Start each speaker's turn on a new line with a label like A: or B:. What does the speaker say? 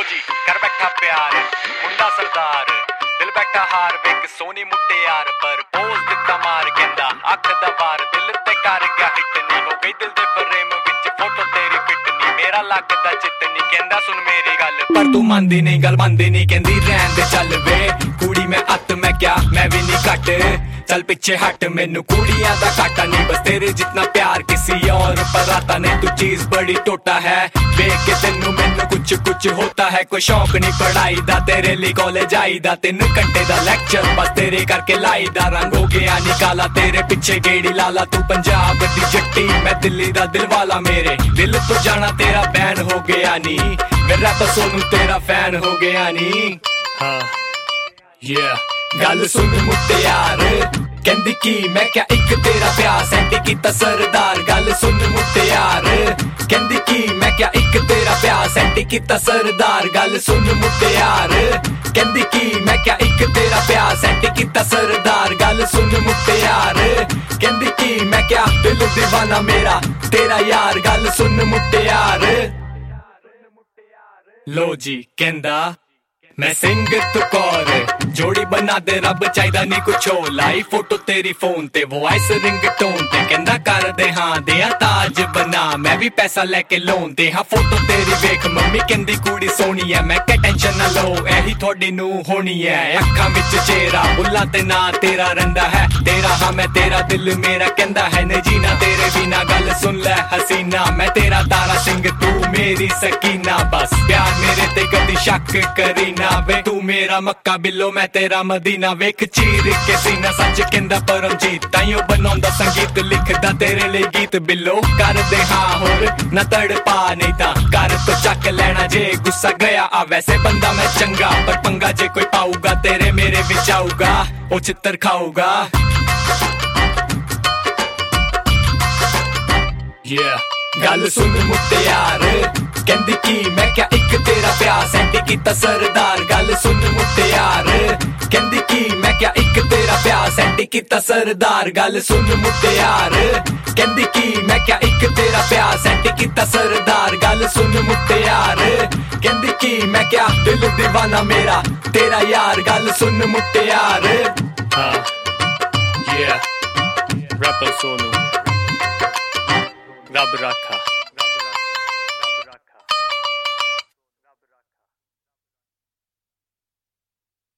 A: जी कर बैठा प्यार मुंडा सरदार दिल बैठा हार वेख सोनी मुट्टे यार पर पोज दिता मार कहंदा अख दा वार दिल ते कर गया हिट नी हो गई दिल दे फ्रेम विच फोटो तेरी फिट नी मेरा लगदा चित नी कहंदा सुन मेरी गल पर तू मंदी नहीं गल मंदी नहीं कहंदी रहन दे चल वे कुड़ी मैं अत मैं क्या मैं भी नहीं घट चल पीछे हट मैनू कुड़ियां दा काटा नहीं बस तेरे जितना प्यार किसी और पर आता नहीं तू चीज बड़ी टोटा है देख के तेनू मैनू कुछ कुछ होता है कोई शौक नहीं पढ़ाई दा तेरे लिए कॉलेज आई दा 3 घंटे दा लेक्चर बस तेरे करके लाई दा रंग हो गया निकाला तेरे पीछे गेड़ी लाला तू पंजाब दी जट्टी मैं दिल्ली दा दिल वाला मेरे दिल तो जाना तेरा बैन हो गया नी मेरा तो सोनू तेरा फैन हो गया नी हाँ yeah गल सुन मुट्टे यार कहंदी की मैं क्या एक तेरा प्यार सेंटी कीता सरदार गल सुन मुट्टे यार कहंदी की मैं क्या एक तेरा प्यार सेंटी कीता सरदार गल सुन मुट्टे यार कहंदी की मैं क्या एक तेरा प्यार सेंटी कीता सरदार गल सुन मुट्टे यार कहंदी की मैं क्या दिल दीवाना मेरा तेरा यार गल सुन मुट्टे यार लो जी कहंदा मैं सिंह तू कौर जोड़ी बना दे रब चाहिदा नहीं कुछ हो लाई फोटो तेरी फोन ते वो आइस रिंग टोन ते कहंदा कर दे हाँ दे ताज बना मैं भी पैसा लेके लोन दे हाँ फोटो तेरी वेख मम्मी कहंदी कुड़ी सोनी है मैं क्या टेंशन ना लो यही थोड़ी नू होनी है अखां विच चेहरा बुल्ला ते ना तेरा रंदा है तेरा हाँ मैं तेरा दिल मेरा कहंदा है नहीं जीना तेरे बिना गल सुन ले हसीना मैं तेरा तारा सिंह तू मेरी सकीना बस प्यार मेरे ते कदी शक करी ना वे तू मेरा मक्का बिल्लो मैं तेरा मदीना वेख चीर के सीना सच कहंदा परमजीत ताइयों बनाउंदा संगीत लिखदा तेरे लिए गीत बिल्लो कर दे हाँ होर ना तड़पा नहीं ता कर तो चक लेना जे गुस्सा गया आ वैसे बंदा मैं चंगा पर पंगा जे कोई पाऊगा तेरे मेरे विच आऊगा ओ चित्तर खाऊगा गल सुन मुट्टे यार कहंदी की मैं क्या एक तेरा प्यार सेंटी कीता सरदार गल सुन मुट्टे यार कहंदी की मैं क्या एक तेरा प्यार सेंटी कीता सरदार गल सुन मुट्टे यार कहंदी की मैं क्या एक तेरा प्यार सेंटी कीता सरदार गल सुन मुट्टे यार कहंदी की मैं क्या दिल दीवाना मेरा तेरा यार गल सुन मुट्टे यार हाँ yeah rapper सोनू रब रखा